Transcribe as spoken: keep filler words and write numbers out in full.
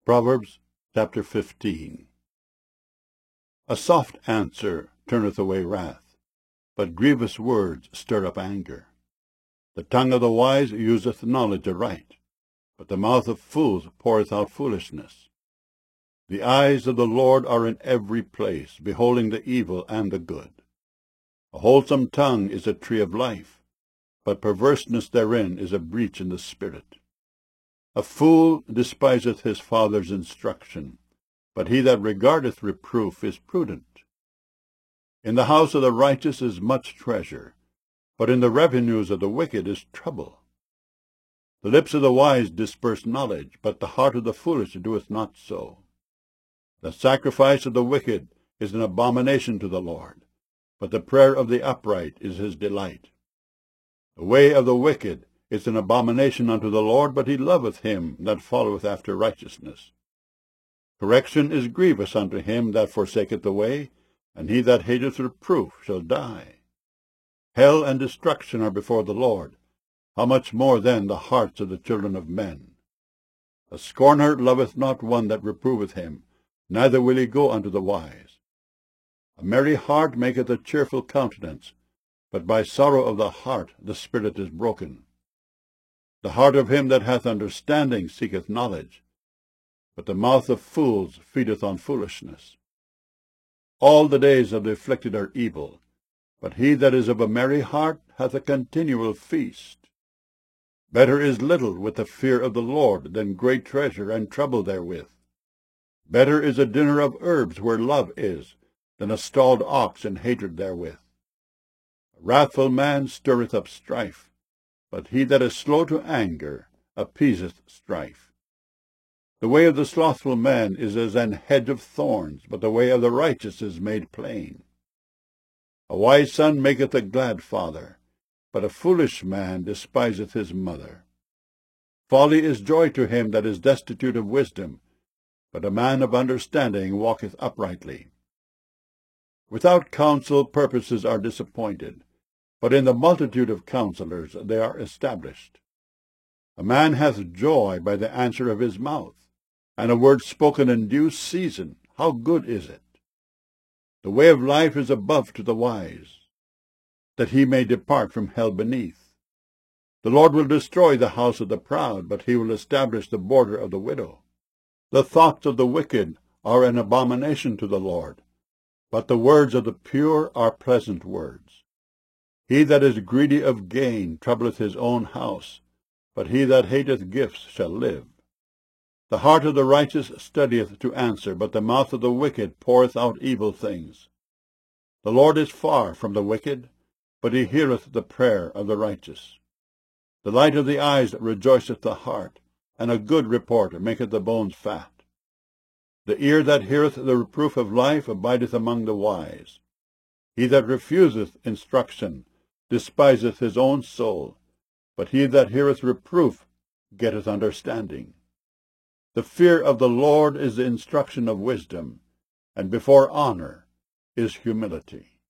Proverbs chapter fifteen. A soft answer turneth away wrath, but grievous words stir up anger. The tongue of the wise useth knowledge aright, but the mouth of fools poureth out foolishness. The eyes of the Lord are in every place, beholding the evil and the good. A wholesome tongue is a tree of life, but perverseness therein is a breach in the spirit. A fool despiseth his father's instruction, but he that regardeth reproof is prudent. In the house of the righteous is much treasure, but in the revenues of the wicked is trouble. The lips of the wise disperse knowledge, but the heart of the foolish doeth not so. The sacrifice of the wicked is an abomination to the Lord, but the prayer of the upright is his delight. The way of the wicked is an abomination unto the Lord, but he loveth him that followeth after righteousness. Correction is grievous unto him that forsaketh the way, and he that hateth reproof shall die. Hell and destruction are before the Lord. How much more then the hearts of the children of men? A scorner loveth not one that reproveth him, neither will he go unto the wise. A merry heart maketh a cheerful countenance, but by sorrow of the heart the spirit is broken. The heart of him that hath understanding seeketh knowledge, but the mouth of fools feedeth on foolishness. All the days of the afflicted are evil, but he that is of a merry heart hath a continual feast. Better is little with the fear of the Lord than great treasure and trouble therewith. Better is a dinner of herbs where love is, than a stalled ox and hatred therewith. A wrathful man stirreth up strife, but he that is slow to anger appeaseth strife. The way of the slothful man is as an hedge of thorns, but the way of the righteous is made plain. A wise son maketh a glad father, but a foolish man despiseth his mother. Folly is joy to him that is destitute of wisdom, but a man of understanding walketh uprightly. Without counsel purposes are disappointed, but in the multitude of counselors they are established. A man hath joy by the answer of his mouth, and a word spoken in due season, how good is it! The way of life is above to the wise, that he may depart from hell beneath. The Lord will destroy the house of the proud, but he will establish the border of the widow. The thoughts of the wicked are an abomination to the Lord, but the words of the pure are pleasant words. He that is greedy of gain troubleth his own house, but he that hateth gifts shall live. The heart of the righteous studieth to answer, but the mouth of the wicked poureth out evil things. The Lord is far from the wicked, but he heareth the prayer of the righteous. The light of the eyes rejoiceth the heart, and a good report maketh the bones fat. The ear that heareth the reproof of life abideth among the wise. He that refuseth instruction despiseth his own soul, but he that heareth reproof getteth understanding. The fear of the Lord is the instruction of wisdom, and before honor is humility.